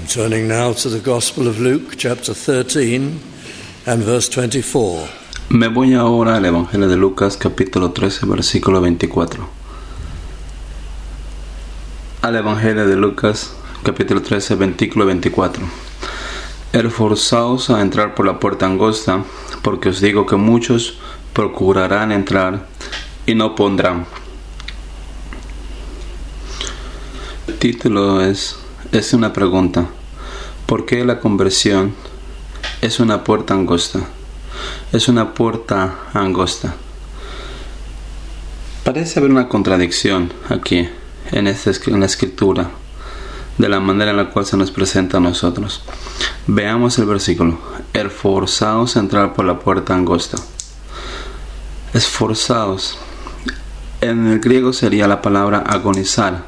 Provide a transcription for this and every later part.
I'm turning now to the Gospel of Luke, chapter 13 and verse 24. Me voy ahora al Evangelio de Lucas, capítulo 13, versículo 24. Al Evangelio de Lucas, capítulo 13, versículo 24. Esforzaos a entrar por la puerta angosta, porque os digo que muchos procurarán entrar y no podrán. El título es una pregunta. ¿Por qué la conversión es una puerta angosta? Es una puerta angosta. Parece haber una contradicción aquí, en la escritura, de la manera en la cual se nos presenta a nosotros. Veamos el versículo. Esforzaos a entrar por la puerta angosta. Esforzaos. En el griego sería la palabra agonizar.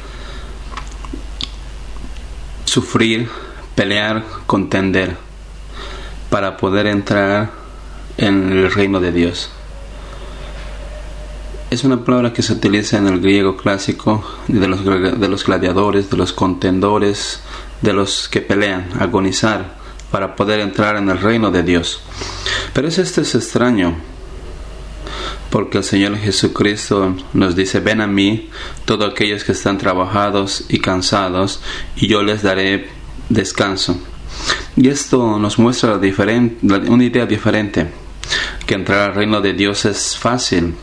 Sufrir, pelear, contender, para poder entrar en el reino de Dios. Es una palabra que se utiliza en el griego clásico de los gladiadores, de los contendores, de los que pelean, agonizar, para poder entrar en el reino de Dios. Pero esto es extraño, porque el Señor Jesucristo nos dice: ven a mí todos aquellos que están trabajados y cansados, y yo les daré descanso. Y esto nos muestra una idea diferente, que entrar al reino de Dios es fácil.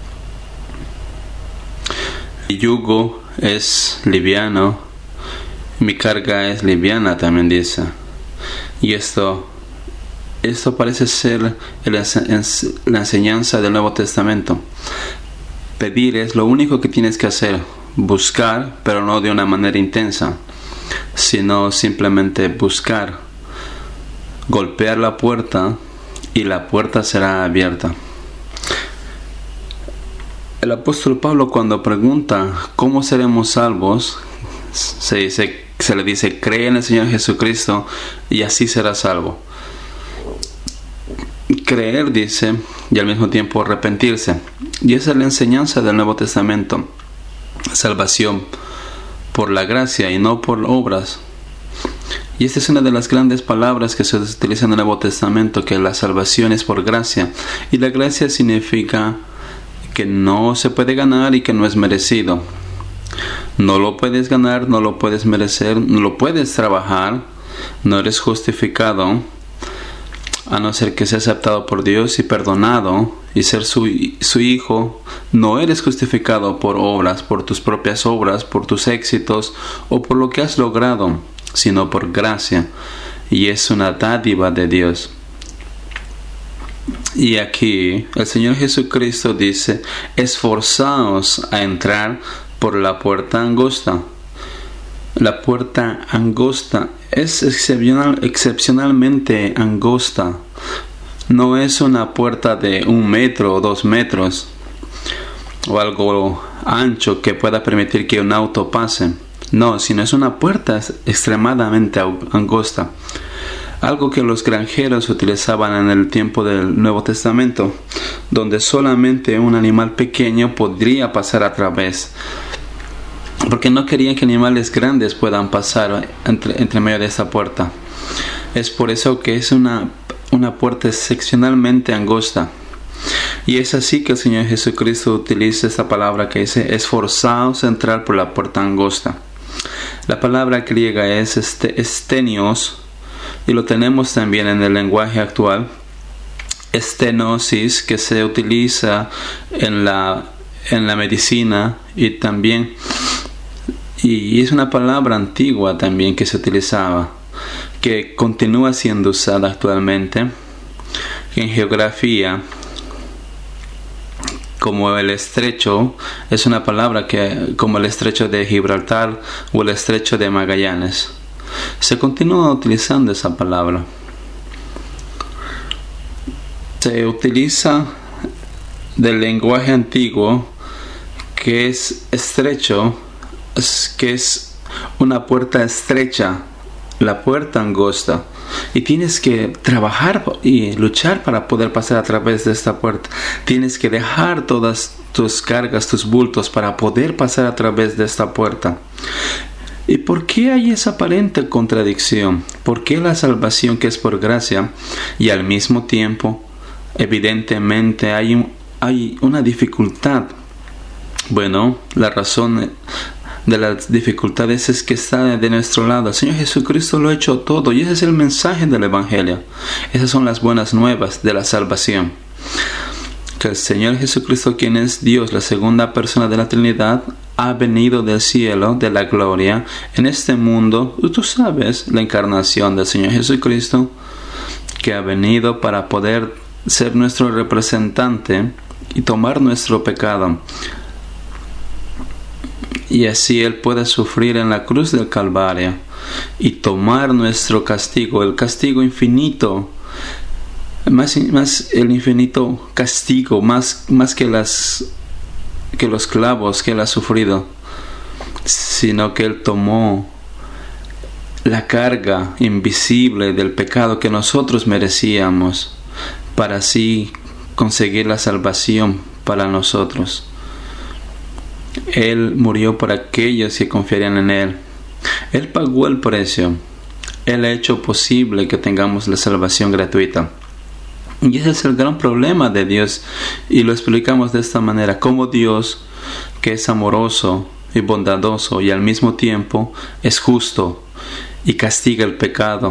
Mi yugo es liviano, mi carga es liviana, también dice. Y esto parece ser la enseñanza del Nuevo Testamento. Pedir es lo único que tienes que hacer. Buscar, pero no de una manera intensa, sino simplemente buscar. Golpear la puerta y la puerta será abierta. El apóstol Pablo, cuando pregunta ¿cómo seremos salvos?, se le dice: cree en el Señor Jesucristo y así serás salvo. Creer, dice, y al mismo tiempo arrepentirse. Y esa es la enseñanza del Nuevo Testamento. Salvación por la gracia y no por obras. Y esta es una de las grandes palabras que se utiliza en el Nuevo Testamento, que la salvación es por gracia. Y la gracia significa que no se puede ganar y que no es merecido. No lo puedes ganar, no lo puedes merecer, no lo puedes trabajar, no eres justificado, a no ser que sea aceptado por Dios y perdonado y ser su hijo. No eres justificado por obras, por tus propias obras, por tus éxitos o por lo que has logrado, sino por gracia, y es una dádiva de Dios. Y aquí el Señor Jesucristo dice: esforzaos a entrar por la puerta angosta. La puerta angosta es excepcionalmente angosta. No es una puerta de 1 metro o 2 metros o algo ancho que pueda permitir que un auto pase. No, sino es una puerta extremadamente angosta. Algo que los granjeros utilizaban en el tiempo del Nuevo Testamento, donde solamente un animal pequeño podría pasar a través, porque no querían que animales grandes puedan pasar entre medio de esta puerta. Es por eso que es una puerta excepcionalmente angosta. Y es así que el Señor Jesucristo utiliza esta palabra que dice: esforzaos a entrar por la puerta angosta. La palabra griega es estenios, y lo tenemos también en el lenguaje actual. Estenosis, que se utiliza en la medicina, y también y es una palabra antigua también que se utilizaba, que continúa siendo usada actualmente en geografía, como el estrecho. Es una palabra que, como el estrecho de Gibraltar o el estrecho de Magallanes, se continúa utilizando esa palabra. Se utiliza del lenguaje antiguo, que es estrecho, que es una puerta estrecha, la puerta angosta, y tienes que trabajar y luchar para poder pasar a través de esta puerta. Tienes que dejar todas tus cargas, tus bultos, para poder pasar a través de esta puerta. ¿Y por qué hay esa aparente contradicción? ¿Por qué la salvación que es por gracia y al mismo tiempo, evidentemente, hay una dificultad? Bueno, la razón de las dificultades es que está de nuestro lado. El Señor Jesucristo lo ha hecho todo y ese es el mensaje del Evangelio. Esas son las buenas nuevas de la salvación. Que el Señor Jesucristo, quien es Dios, la segunda persona de la Trinidad, ha venido del cielo, de la gloria, en este mundo. Tú sabes, la encarnación del Señor Jesucristo, que ha venido para poder ser nuestro representante y tomar nuestro pecado. Y así Él puede sufrir en la cruz del Calvario y tomar nuestro castigo, el castigo infinito, más el infinito castigo, más que los clavos que Él ha sufrido, sino que Él tomó la carga invisible del pecado que nosotros merecíamos para así conseguir la salvación para nosotros. Él murió por aquellos que confiarían en Él. Él pagó el precio. Él ha hecho posible que tengamos la salvación gratuita. Y ese es el gran problema de Dios. Y lo explicamos de esta manera. Como Dios, que es amoroso y bondadoso y al mismo tiempo es justo y castiga el pecado.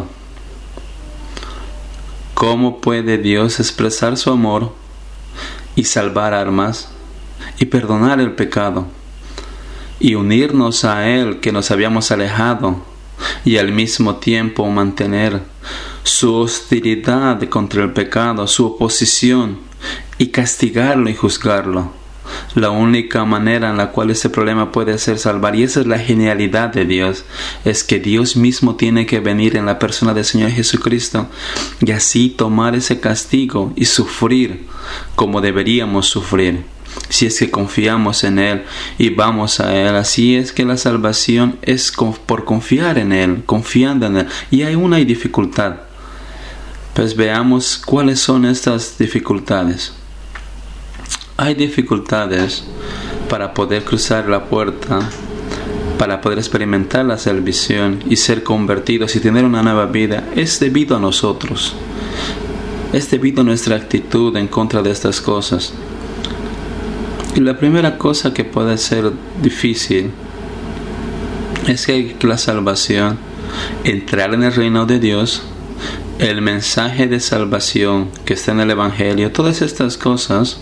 ¿Cómo puede Dios expresar su amor y salvar almas y perdonar el pecado y unirnos a Él que nos habíamos alejado y al mismo tiempo mantener su hostilidad contra el pecado, su oposición y castigarlo y juzgarlo? La única manera en la cual ese problema puede ser salvar, y esa es la genialidad de Dios, es que Dios mismo tiene que venir en la persona del Señor Jesucristo y así tomar ese castigo y sufrir como deberíamos sufrir, si es que confiamos en Él y vamos a Él. Así es que la salvación es por confiar en Él, confiando en Él. Y hay dificultad. Pues veamos cuáles son estas dificultades. Hay dificultades para poder cruzar la puerta, para poder experimentar la salvación y ser convertidos y tener una nueva vida. Es debido a nosotros. Es debido a nuestra actitud en contra de estas cosas. Y la primera cosa que puede ser difícil es que la salvación, entrar en el reino de Dios, el mensaje de salvación que está en el Evangelio, todas estas cosas,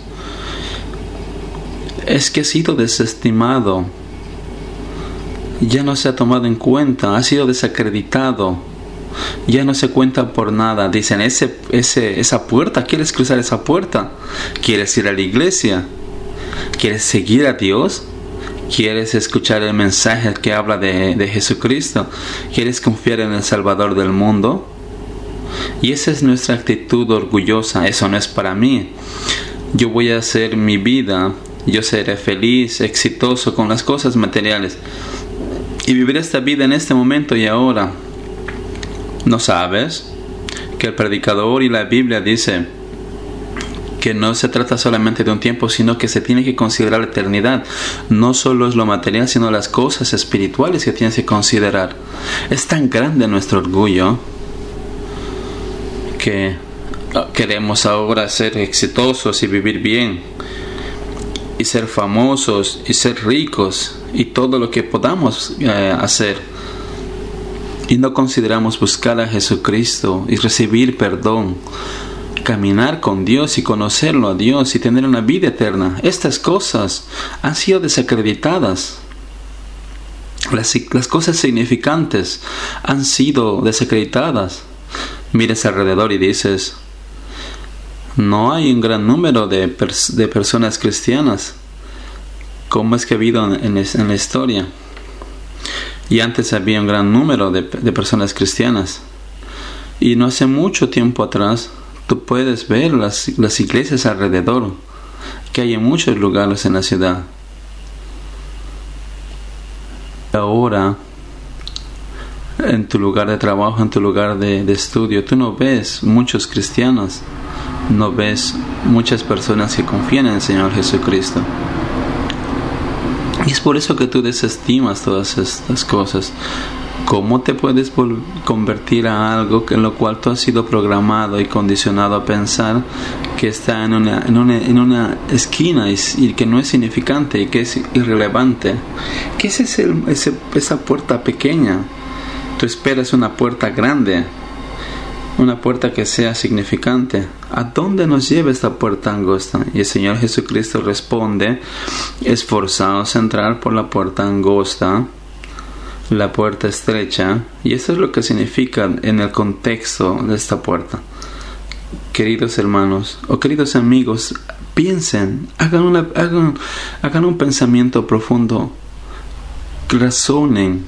es que ha sido desestimado, ya no se ha tomado en cuenta, ha sido desacreditado, ya no se cuenta por nada. Dicen, esa puerta, ¿quieres cruzar esa puerta? ¿Quieres ir a la iglesia? ¿Quieres seguir a Dios? ¿Quieres escuchar el mensaje que habla de Jesucristo? ¿Quieres confiar en el Salvador del mundo? Y esa es nuestra actitud orgullosa. Eso no es para mí. Yo voy a hacer mi vida. Yo seré feliz, exitoso con las cosas materiales. Y viviré esta vida en este momento y ahora. ¿No sabes que el predicador y la Biblia dice que no se trata solamente de un tiempo, sino que se tiene que considerar la eternidad? No solo es lo material, sino las cosas espirituales que tienes que considerar. Es tan grande nuestro orgullo que queremos ahora ser exitosos y vivir bien y ser famosos y ser ricos y todo lo que podamos hacer, y no consideramos buscar a Jesucristo y recibir perdón, caminar con Dios y conocerlo a Dios y tener una vida eterna. Estas cosas han sido desacreditadas. Las cosas significantes han sido desacreditadas. Mires alrededor y dices, no hay un gran número de personas cristianas como es que ha habido en la historia. Y antes había un gran número de personas cristianas. Y no hace mucho tiempo atrás, tú puedes ver las iglesias alrededor que hay en muchos lugares en la ciudad. Ahora, en tu lugar de trabajo, en tu lugar de estudio, tú no ves muchos cristianos, no ves muchas personas que confían en el Señor Jesucristo. Y es por eso que tú desestimas todas estas cosas. ¿Cómo te puedes convertir a algo en lo cual tú has sido programado y condicionado a pensar que está en una esquina y que no es significante y que es irrelevante? ¿Qué es esa puerta pequeña? Tú esperas una puerta grande, una puerta que sea significante. ¿A dónde nos lleva esta puerta angosta? Y el Señor Jesucristo responde: esforzaos a entrar por la puerta angosta, la puerta estrecha. Y eso es lo que significa en el contexto de esta puerta. Queridos hermanos o queridos amigos, piensen, hagan un pensamiento profundo, razonen.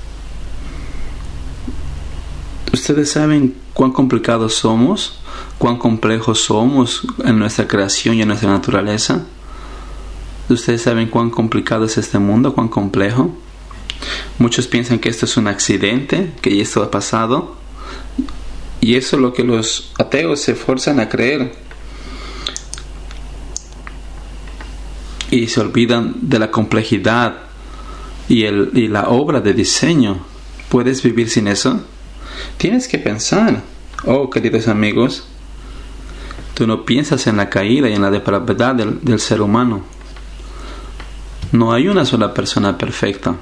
Ustedes saben cuán complicados somos, cuán complejos somos en nuestra creación y en nuestra naturaleza. Ustedes saben cuán complicado es este mundo, cuán complejo. Muchos piensan que esto es un accidente, que esto ha pasado, y eso es lo que los ateos se esfuerzan a creer, y se olvidan de la complejidad y la obra de diseño. ¿Puedes vivir sin eso? Tienes que pensar, oh queridos amigos, tú no piensas en la caída y en la depravidad del ser humano. No hay una sola persona perfecta.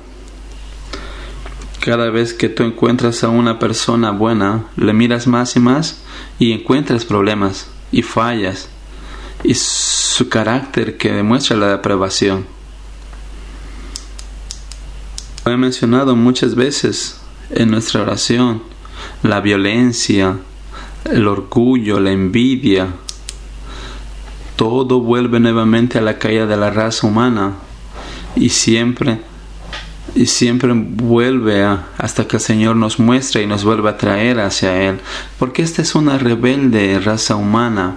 Cada vez que tú encuentras a una persona buena, le miras más y más y encuentras problemas y fallas y su carácter que demuestra la depravación. Lo he mencionado muchas veces en nuestra oración: la violencia, el orgullo, la envidia, todo vuelve nuevamente a la caída de la raza humana y siempre vuelve hasta que el Señor nos muestra y nos vuelve a traer hacia Él, porque esta es una rebelde raza humana,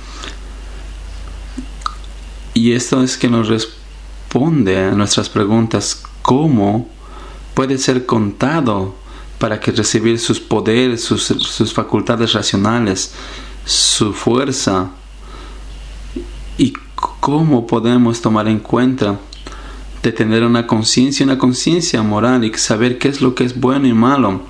y esto es que nos responde a nuestras preguntas: ¿cómo puede ser contado para que recibir sus poderes, sus facultades racionales, su fuerza? ¿Y cómo podemos tomar en cuenta de tener una conciencia moral y saber qué es lo que es bueno y malo,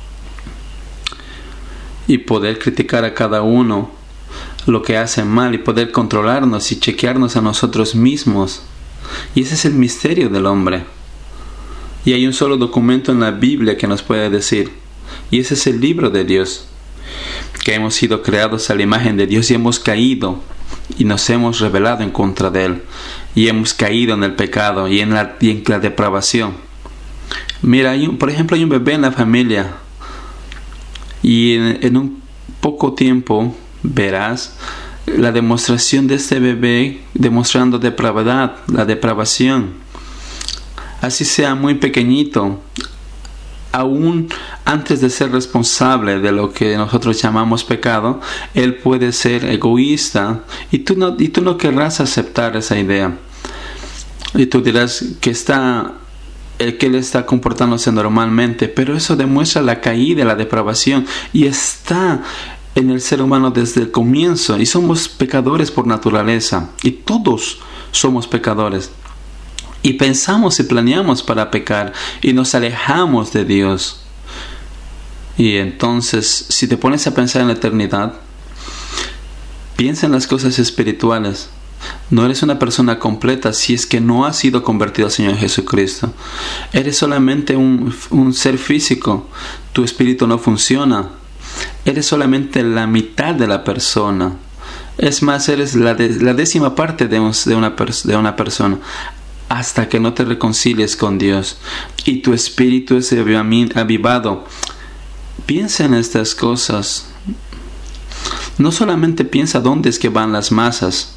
y poder criticar a cada uno lo que hace mal y poder controlarnos y chequearnos a nosotros mismos? Y ese es el misterio del hombre. Y hay un solo documento en la Biblia que nos puede decir, y ese es el libro de Dios, que hemos sido creados a la imagen de Dios y hemos caído y nos hemos rebelado en contra de Él, y hemos caído en el pecado y en la depravación. Mira, por ejemplo, hay un bebé en la familia, y en un poco tiempo verás la demostración de este bebé demostrando depravidad, la depravación. Así sea muy pequeñito, aún antes de ser responsable de lo que nosotros llamamos pecado, él puede ser egoísta, y tú no querrás aceptar esa idea. Y tú dirás que él está comportándose normalmente, pero eso demuestra la caída, la depravación, y está en el ser humano desde el comienzo, y somos pecadores por naturaleza, y todos somos pecadores. Y pensamos y planeamos para pecar y nos alejamos de Dios. Y entonces, si te pones a pensar en la eternidad, piensa en las cosas espirituales. No eres una persona completa si es que no has sido convertido al Señor Jesucristo. Eres solamente un ser físico. Tu espíritu no funciona. Eres solamente la mitad de la persona. Es más, eres la décima parte de una persona, hasta que no te reconcilies con Dios y tu espíritu es avivado. Piensa en estas cosas. No solamente piensa dónde es que van las masas.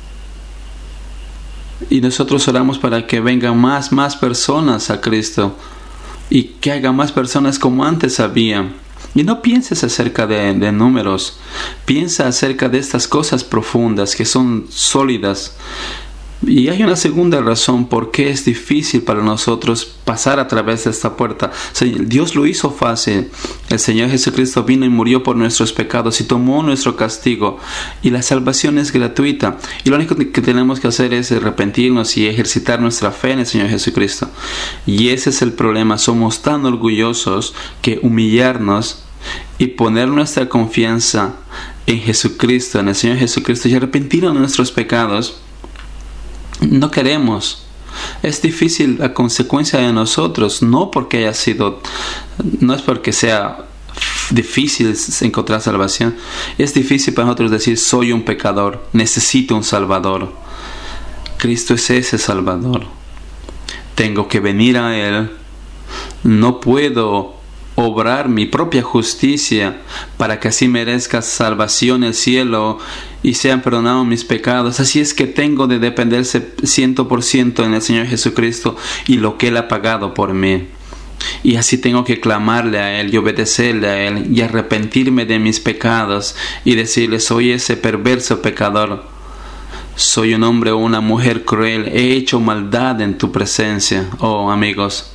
Y nosotros oramos para que vengan más personas a Cristo, y que haya más personas como antes había. Y no pienses acerca de números. Piensa acerca de estas cosas profundas que son sólidas. Y hay una segunda razón por qué es difícil para nosotros pasar a través de esta puerta. Dios lo hizo fácil. El Señor Jesucristo vino y murió por nuestros pecados y tomó nuestro castigo. Y la salvación es gratuita. Y lo único que tenemos que hacer es arrepentirnos y ejercitar nuestra fe en el Señor Jesucristo. Y ese es el problema. Somos tan orgullosos que humillarnos y poner nuestra confianza en Jesucristo, en el Señor Jesucristo, y arrepentirnos de nuestros pecados, no queremos. Es difícil a consecuencia de nosotros, no es porque sea difícil encontrar salvación. Es difícil para nosotros decir: soy un pecador, necesito un Salvador. Cristo es ese Salvador. Tengo que venir a Él. No puedo obrar mi propia justicia para que así merezca salvación el cielo y sean perdonados mis pecados. Así es que tengo de dependerse 100% en el Señor Jesucristo y lo que Él ha pagado por mí. Y así tengo que clamarle a Él y obedecerle a Él y arrepentirme de mis pecados y decirle: soy ese perverso pecador, soy un hombre o una mujer cruel, he hecho maldad en tu presencia. Oh, amigos,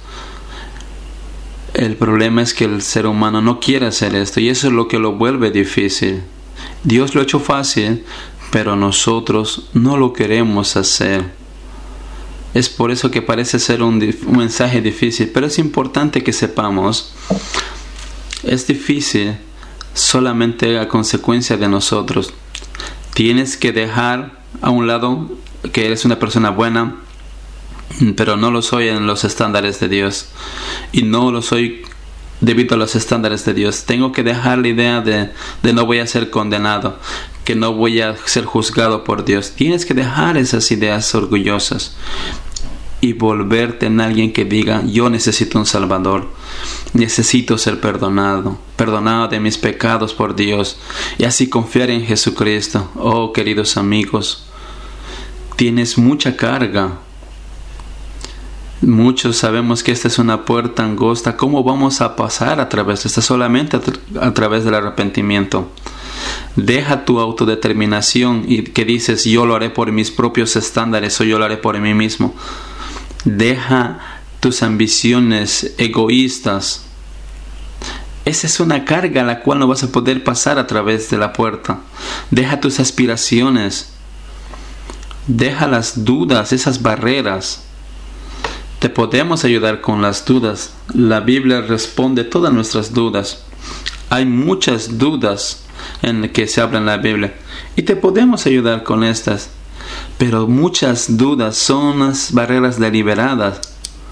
el problema es que el ser humano no quiere hacer esto, y eso es lo que lo vuelve difícil. Dios lo ha hecho fácil, pero nosotros no lo queremos hacer. Es por eso que parece ser un mensaje difícil, pero es importante que sepamos: es difícil solamente a consecuencia de nosotros. Tienes que dejar a un lado que eres una persona buena, pero no lo soy en los estándares de Dios, y no lo soy debido a los estándares de Dios. Tengo que dejar la idea de no voy a ser condenado, que no voy a ser juzgado por Dios. Tienes que dejar esas ideas orgullosas y volverte en alguien que diga: yo necesito un Salvador, necesito ser perdonado de mis pecados por Dios, y así confiar en Jesucristo. Oh, queridos amigos, tienes mucha carga. Muchos sabemos que esta es una puerta angosta. ¿Cómo vamos a pasar a través de esta? Solamente a través del arrepentimiento. Deja tu autodeterminación y que dices: yo lo haré por mis propios estándares o yo lo haré por mí mismo. Deja tus ambiciones egoístas. Esa es una carga a la cual no vas a poder pasar a través de la puerta. Deja tus aspiraciones. Deja las dudas, esas barreras. Te podemos ayudar con las dudas. La Biblia responde todas nuestras dudas. Hay muchas dudas en que se habla en la Biblia, y te podemos ayudar con estas. Pero muchas dudas son unas barreras deliberadas.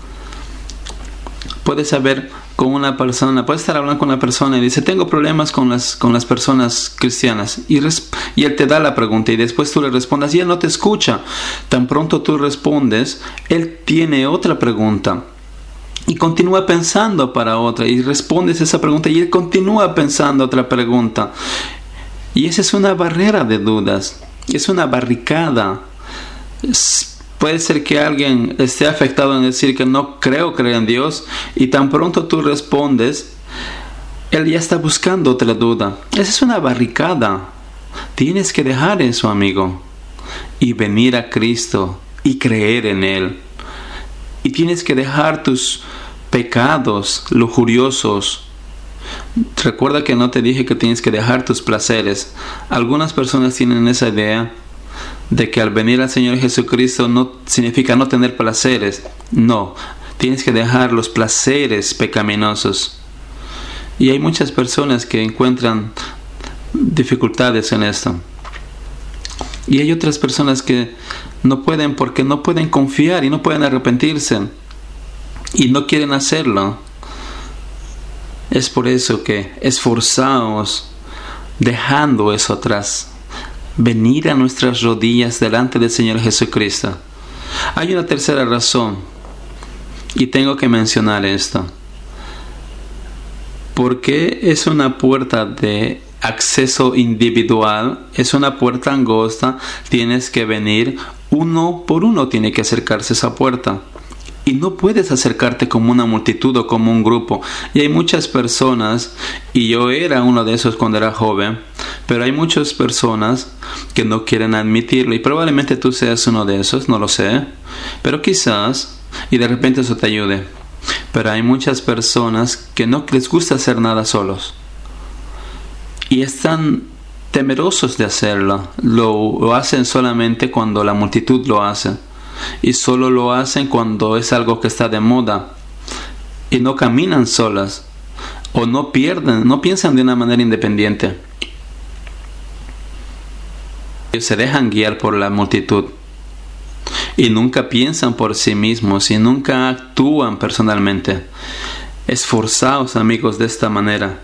Puedes saber con una persona, puedes estar hablando con una persona y dice: tengo problemas con las personas cristianas, y él te da la pregunta y después tú le respondas y él no te escucha. Tan pronto tú respondes, él tiene otra pregunta y continúa pensando para otra, y respondes esa pregunta y él continúa pensando otra pregunta, y esa es una barrera de dudas, es una barricada. Puede ser que alguien esté afectado en decir que no creo creer en Dios, y tan pronto tú respondes, él ya está buscando otra duda. Esa es una barricada. Tienes que dejar eso, amigo, y venir a Cristo y creer en Él. Y tienes que dejar tus pecados lujuriosos. Recuerda que no te dije que tienes que dejar tus placeres. Algunas personas tienen esa idea de que al venir al Señor Jesucristo no significa no tener placeres. No, tienes que dejar los placeres pecaminosos. Y hay muchas personas que encuentran dificultades en esto. Y hay otras personas que no pueden, porque no pueden confiar y no pueden arrepentirse y no quieren hacerlo. Es por eso que esforzaos dejando eso atrás. Venir a nuestras rodillas delante del Señor Jesucristo. Hay una tercera razón, y tengo que mencionar esto. Porque es una puerta de acceso individual, es una puerta angosta, tienes que venir uno por uno, tiene que acercarse a esa puerta. Y no puedes acercarte como una multitud o como un grupo. Y hay muchas personas, y yo era uno de esos cuando era joven, Pero hay muchas personas que no quieren admitirlo, y probablemente tú seas uno de esos, no lo sé, pero quizás, y de repente eso te ayude. Pero hay muchas personas que no les gusta hacer nada solos y están temerosos de hacerlo. Lo hacen solamente cuando la multitud lo hace, y solo lo hacen cuando es algo que está de moda, y no caminan solas, o no piensan de una manera independiente. Ellos se dejan guiar por la multitud y nunca piensan por sí mismos y nunca actúan personalmente. Esforzaos, amigos, de esta manera.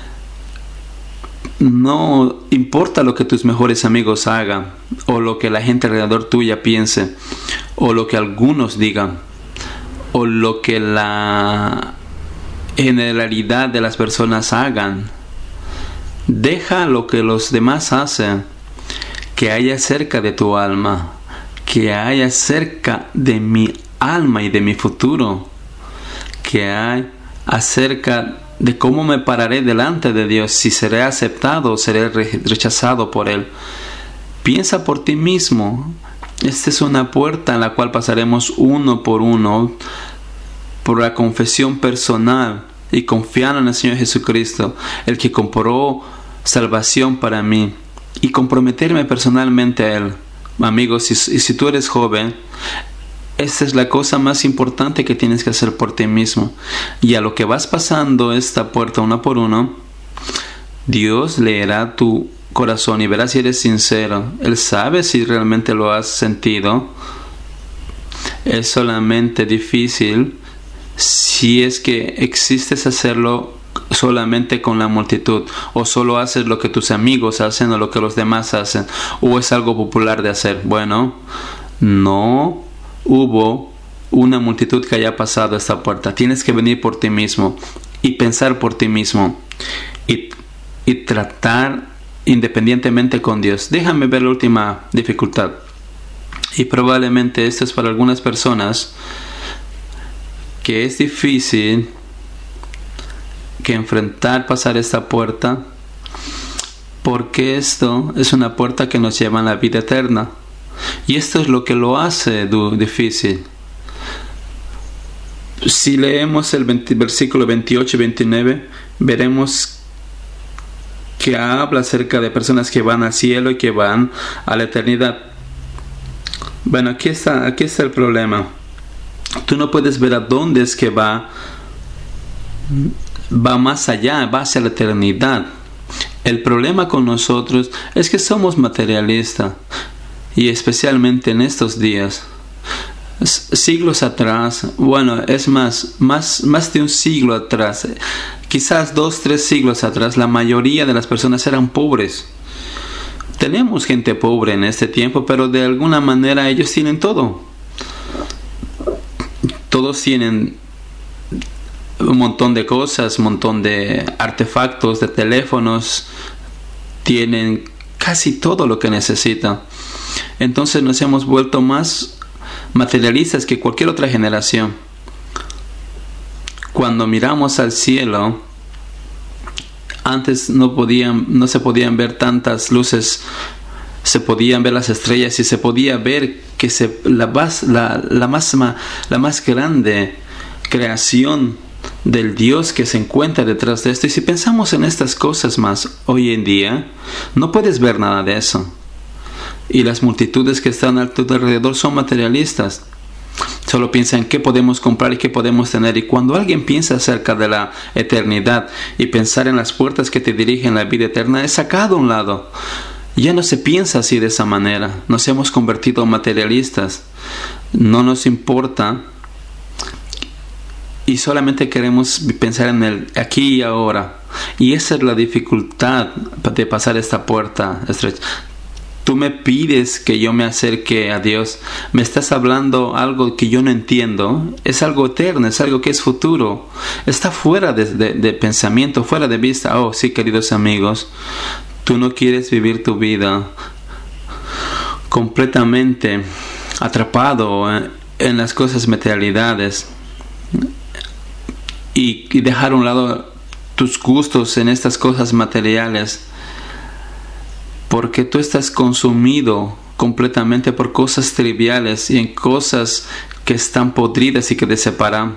No importa lo que tus mejores amigos hagan, o lo que la gente alrededor tuya piense, o lo que algunos digan, o lo que la generalidad de las personas hagan. Deja lo que los demás hacen que haya cerca de tu alma, que haya cerca de mi alma y de mi futuro, que hay acerca de cómo me pararé delante de Dios, si seré aceptado o seré rechazado por Él. Piensa por ti mismo. Esta es una puerta en la cual pasaremos uno por uno, por la confesión personal y confiando en el Señor Jesucristo, el que compró salvación para mí, y comprometerme personalmente a Él. Amigos, si tú eres joven, esta es la cosa más importante que tienes que hacer por ti mismo. Y a lo que vas pasando esta puerta uno por uno, Dios leerá tu corazón y verá si eres sincero. Él sabe si realmente lo has sentido. Es solamente difícil si es que existes hacerlo solamente con la multitud, o solo haces lo que tus amigos hacen o lo que los demás hacen, o es algo popular de hacer. Bueno, no hubo una multitud que haya pasado esta puerta. Tienes que venir por ti mismo y pensar por ti mismo y tratar independientemente con Dios. Déjame ver la última dificultad, y probablemente esto es para algunas personas que es difícil que enfrentar pasar esta puerta, porque esto es una puerta que nos lleva a la vida eterna, y esto es lo que lo hace difícil. Si leemos el versículo 28 y 29, veremos que habla acerca de personas que van al cielo y que van a la eternidad. Bueno, aquí está el problema. Tú no puedes ver a dónde es que va más allá, va hacia la eternidad. El problema con nosotros es que somos materialistas, y especialmente en estos días. Siglos atrás, bueno, es más de un siglo atrás, quizás 2-3 siglos atrás, la mayoría de las personas eran pobres. Tenemos gente pobre en este tiempo, pero de alguna manera ellos tienen todo. Todos tienen un montón de cosas, un montón de artefactos, de teléfonos, tienen casi todo lo que necesitan. Entonces nos hemos vuelto más materialistas que cualquier otra generación. Cuando miramos al cielo, antes no se podían ver tantas luces, se podían ver las estrellas y se podía ver que la más grande creación del Dios que se encuentra detrás de esto. Y si pensamos en estas cosas más hoy en día, no puedes ver nada de eso. Y las multitudes que están a tu alrededor son materialistas. Solo piensan en qué podemos comprar y qué podemos tener. Y cuando alguien piensa acerca de la eternidad y pensar en las puertas que te dirigen a la vida eterna, es sacado a un lado. Ya no se piensa así, de esa manera. Nos hemos convertido en materialistas. No nos importa, y solamente queremos pensar en el aquí y ahora. Y esa es la dificultad de pasar esta puerta estrecha. Tú me pides que yo me acerque a Dios. Me estás hablando algo que yo no entiendo. Es algo eterno, es algo que es futuro. Está fuera de pensamiento, fuera de vista. Oh, sí, queridos amigos. Tú no quieres vivir tu vida completamente atrapado en las cosas materialidades y dejar a un lado tus gustos en estas cosas materiales. porque tú estás consumido completamente por cosas triviales y en cosas que están podridas y que te separan.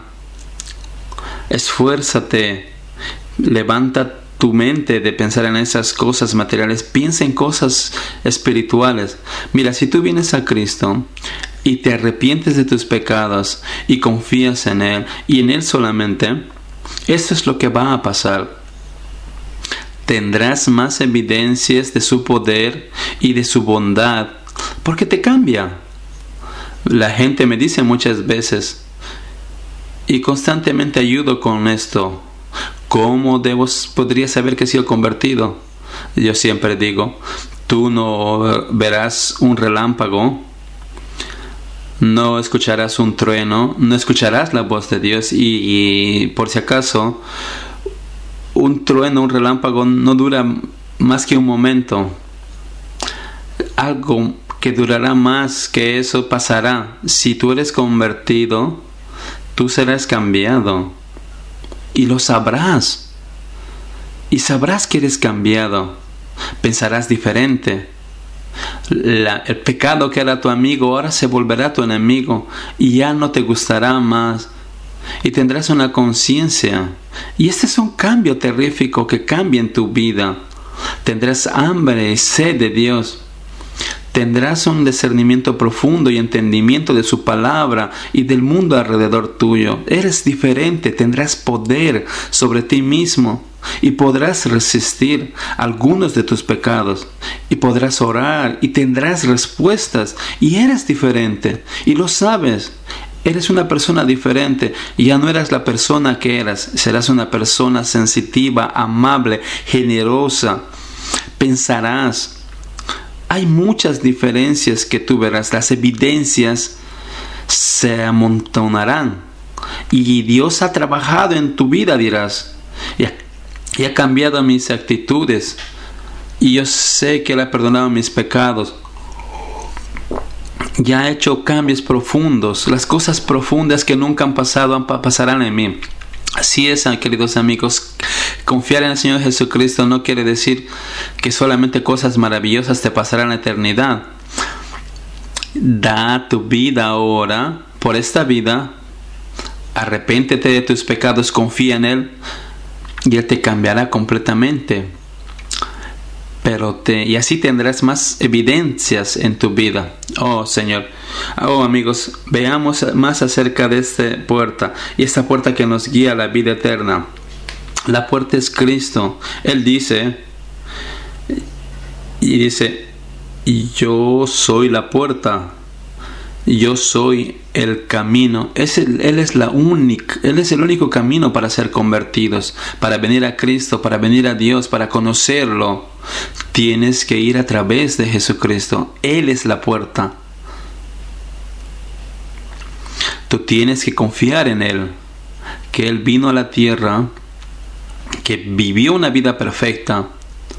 Esfuérzate, levanta tu mente de pensar en esas cosas materiales, piensa en cosas espirituales. Mira, si tú vienes a Cristo y te arrepientes de tus pecados y confías en Él y en Él solamente, esto es lo que va a pasar. Tendrás más evidencias de su poder y de su bondad, porque te cambia. La gente me dice muchas veces, y constantemente ayudo con esto, ¿cómo podría saber que he sido convertido? Yo siempre digo, tú no verás un relámpago, no escucharás un trueno, no escucharás la voz de Dios y por si acaso, un trueno, un relámpago no dura más que un momento. Algo que durará más que eso pasará. Si tú eres convertido, tú serás cambiado. Y lo sabrás. Y sabrás que eres cambiado. Pensarás diferente. El pecado que era tu amigo ahora se volverá tu enemigo. Y ya no te gustará más. Y tendrás una conciencia. Y este es un cambio terrífico que cambia en tu vida. Tendrás hambre y sed de Dios. Tendrás un discernimiento profundo y entendimiento de su palabra y del mundo alrededor tuyo. Eres diferente, tendrás poder sobre ti mismo y podrás resistir algunos de tus pecados y podrás orar y tendrás respuestas y eres diferente y lo sabes. Eres una persona diferente y ya no eras la persona que eras. Serás una persona sensitiva, amable, generosa. Pensarás. Hay muchas diferencias que tú verás. Las evidencias se amontonarán. Y Dios ha trabajado en tu vida, dirás. Y ha cambiado mis actitudes. Y yo sé que Él ha perdonado mis pecados. Ya ha hecho cambios profundos. Las cosas profundas que nunca han pasado pasarán en mí. Así es, queridos amigos. Confiar en el Señor Jesucristo no quiere decir que solamente cosas maravillosas te pasarán en la eternidad. Da tu vida ahora, por esta vida. Arrepéntete de tus pecados, confía en Él y Él te cambiará completamente. Y así tendrás más evidencias en tu vida. Oh Señor. Oh amigos, veamos más acerca de esta puerta. Y esta puerta que nos guía a la vida eterna. La puerta es Cristo. Él dice, yo soy la puerta. Yo soy el camino. Él es el único camino para ser convertidos, para venir a Cristo, para venir a Dios, para conocerlo. Tienes que ir a través de Jesucristo. Él es la puerta. Tú tienes que confiar en Él, que Él vino a la tierra, que vivió una vida perfecta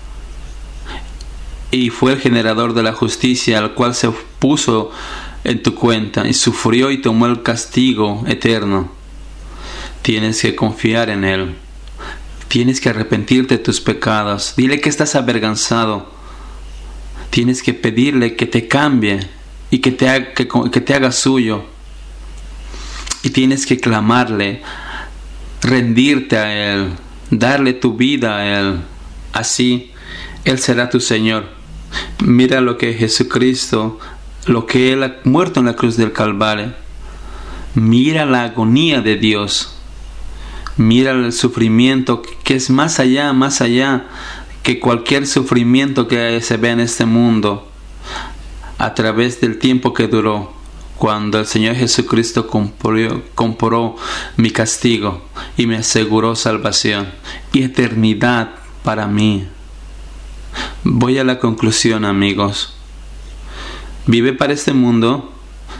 y fue el generador de la justicia, al cual se puso en tu cuenta y sufrió y tomó el castigo eterno. Tienes que confiar en Él. Tienes que arrepentirte de tus pecados. Dile que estás avergonzado. Tienes que pedirle que te cambie y que te haga suyo. Y tienes que clamarle, rendirte a Él, darle tu vida a Él. Así Él será tu Señor. Mira lo que Jesucristo, lo que Él ha muerto en la cruz del Calvario. Mira la agonía de Dios. Mira el sufrimiento que es más allá que cualquier sufrimiento que se ve en este mundo. A través del tiempo que duró, cuando el Señor Jesucristo compró mi castigo y me aseguró salvación y eternidad para mí. Voy a la conclusión, amigos. Vive para este mundo.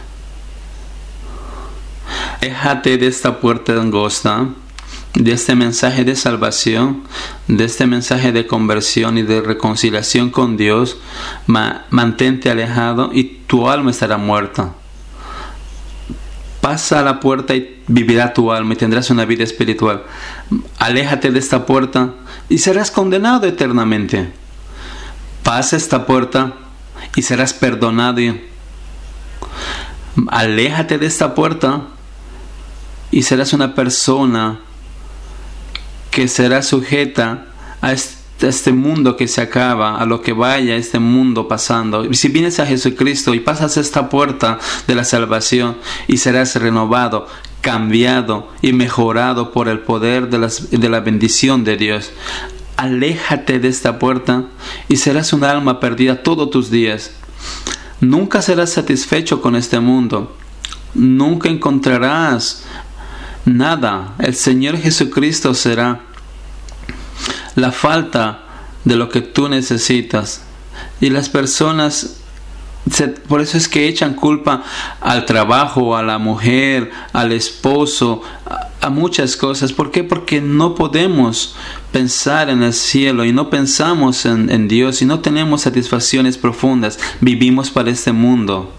Déjate de esta puerta angosta, de este mensaje de salvación, de este mensaje de conversión y de reconciliación con Dios. Mantente alejado y tu alma estará muerta. Pasa a la puerta y vivirá tu alma y tendrás una vida espiritual. Aléjate de esta puerta y serás condenado eternamente. Pasa esta puerta y serás perdonado. Aléjate de esta puerta y serás una persona que será sujeta a este mundo que se acaba, a lo que vaya este mundo pasando. Y si vienes a Jesucristo y pasas esta puerta de la salvación y serás renovado, cambiado y mejorado por el poder de la bendición de Dios. Aléjate de esta puerta y serás un alma perdida todos tus días. Nunca serás satisfecho con este mundo. Nunca encontrarás nada. El Señor Jesucristo será la falta de lo que tú necesitas. Y las personas, por eso es que echan culpa al trabajo, a la mujer, al esposo, a muchas cosas. ¿Por qué? Porque no podemos pensar en el cielo y no pensamos en Dios y no tenemos satisfacciones profundas. Vivimos para este mundo.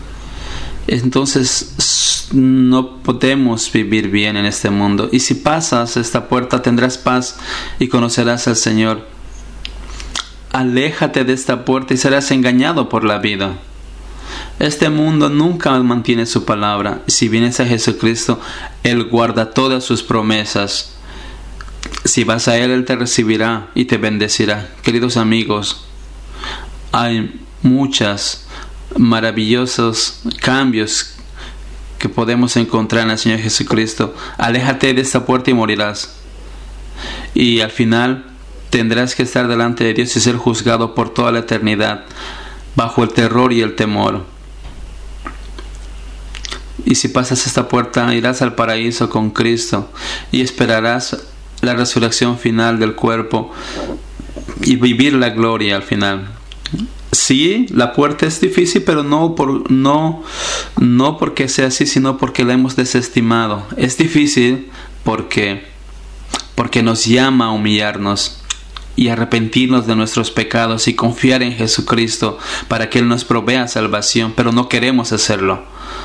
Entonces no podemos vivir bien en este mundo. Y si pasas esta puerta tendrás paz y conocerás al Señor. Aléjate de esta puerta y serás engañado por la vida. Este mundo nunca mantiene su palabra. Si vienes a Jesucristo, Él guarda todas sus promesas. Si vas a Él, Él te recibirá y te bendecirá. Queridos amigos, hay muchos maravillosos cambios que podemos encontrar en el Señor Jesucristo. Aléjate de esta puerta y morirás. Y al final tendrás que estar delante de Dios y ser juzgado por toda la eternidad, bajo el terror y el temor. Y si pasas esta puerta, irás al paraíso con Cristo y esperarás la resurrección final del cuerpo y vivir la gloria al final. Sí, la puerta es difícil, pero no porque sea así, sino porque la hemos desestimado. Es difícil porque nos llama a humillarnos y arrepentirnos de nuestros pecados y confiar en Jesucristo para que Él nos provea salvación, pero no queremos hacerlo.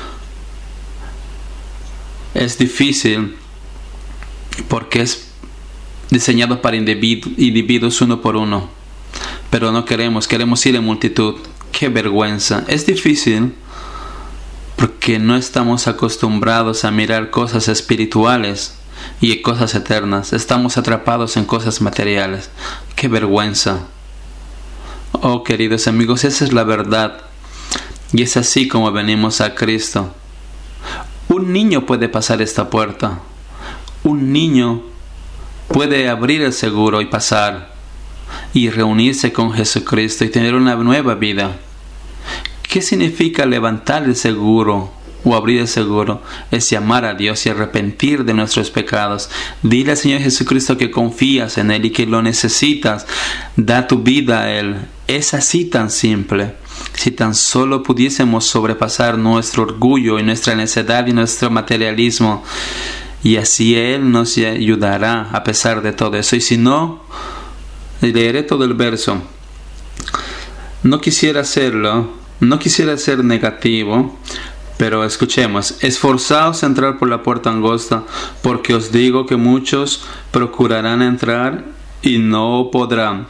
Es difícil porque es diseñado para individuos uno por uno, pero no queremos ir en multitud. ¡Qué vergüenza! Es difícil porque no estamos acostumbrados a mirar cosas espirituales y cosas eternas. Estamos atrapados en cosas materiales. ¡Qué vergüenza! Oh, queridos amigos, esa es la verdad. Y es así como venimos a Cristo. Un niño puede pasar esta puerta. Un niño puede abrir el seguro y pasar y reunirse con Jesucristo y tener una nueva vida. ¿Qué significa levantar el seguro o abrir el seguro? Es llamar a Dios y arrepentir de nuestros pecados. Dile al Señor Jesucristo que confías en Él y que lo necesitas. Da tu vida a Él. Es así tan simple. Si tan solo pudiésemos sobrepasar nuestro orgullo y nuestra necedad y nuestro materialismo, y así Él nos ayudará a pesar de todo eso. Y si no, leeré todo el verso. No quisiera hacerlo, no quisiera ser negativo, pero escuchemos. Esforzaos a entrar por la puerta angosta, porque os digo que muchos procurarán entrar y no podrán.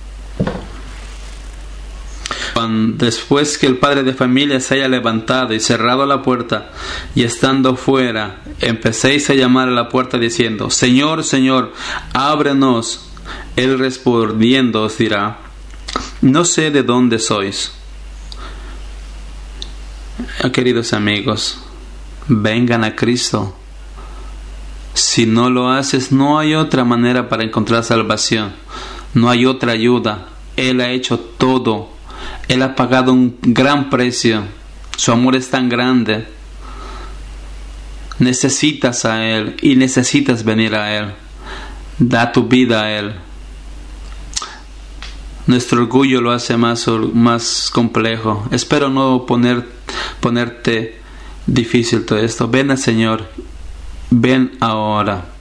Después que el padre de familia se haya levantado y cerrado la puerta, y estando fuera, empecéis a llamar a la puerta diciendo: Señor, Señor, ábrenos. Él respondiendo os dirá: no sé de dónde sois. Queridos amigos, vengan a Cristo. Si no lo haces, no hay otra manera para encontrar salvación. No hay otra ayuda. Él ha hecho todo. Él ha pagado un gran precio. Su amor es tan grande. Necesitas a Él y necesitas venir a Él. Da tu vida a Él. Nuestro orgullo lo hace más complejo. Espero no ponerte difícil todo esto. Ven al Señor. Ven ahora.